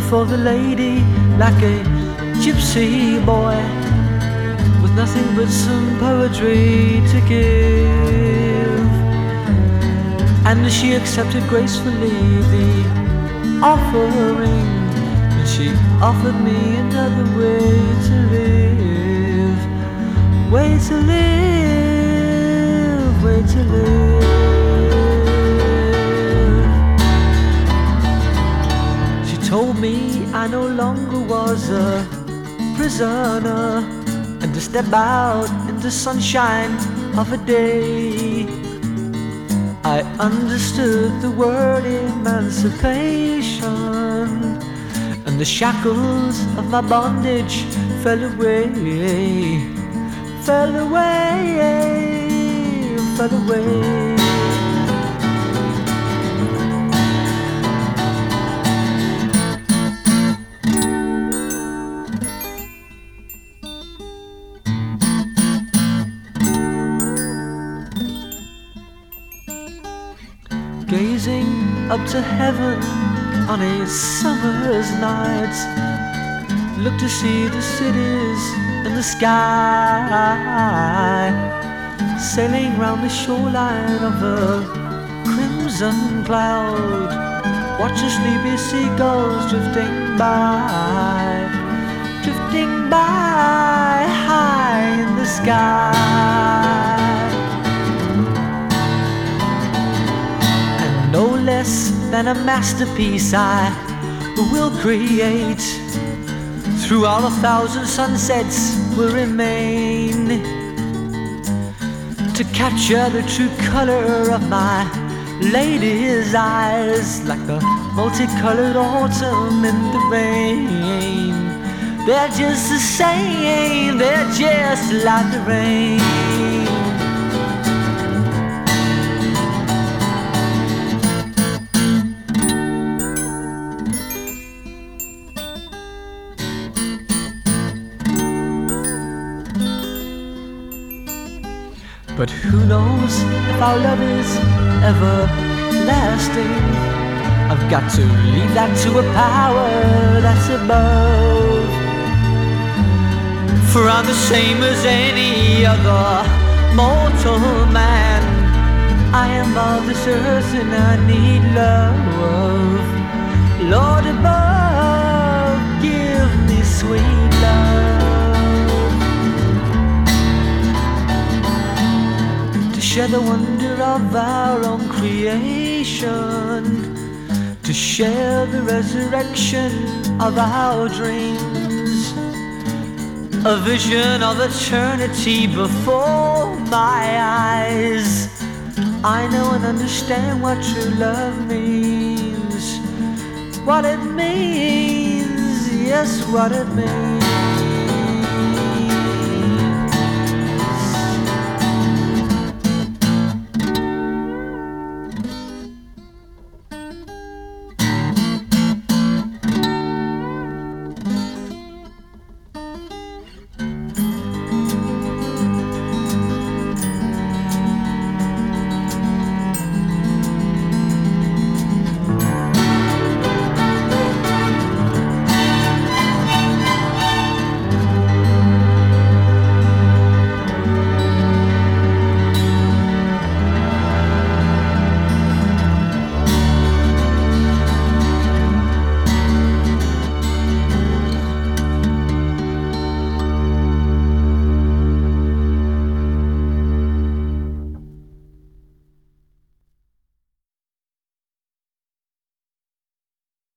for the lady like a gypsy boy, with nothing but some poetry to give. And she accepted gracefully the offering, and she offered me another way to live. Way to live, way to live. She told me I no longer was a prisoner, and to step out in the sunshine of a day. I understood the word emancipation, and the shackles of my bondage fell away, fell away, fell away. Gazing up to heaven on a summer's night, look to see the cities in the sky, sailing round the shoreline of a crimson cloud. Watch the sleepy seagulls drifting by, drifting by high in the sky. No less than a masterpiece I will create. Throughout 1,000 sunsets will remain, to capture the true color of my lady's eyes, like the multicolored autumn in the rain. They're just the same, they're just like the rain. But who knows if our love is everlasting? I've got to leave that to a power that's above. For I'm the same as any other mortal man. I am of this earth and I need love. Lord above, give me sweet love. Share the wonder of our own creation, to share the resurrection of our dreams, a vision of eternity before my eyes. I know and understand what true love means, what it means, yes, what it means.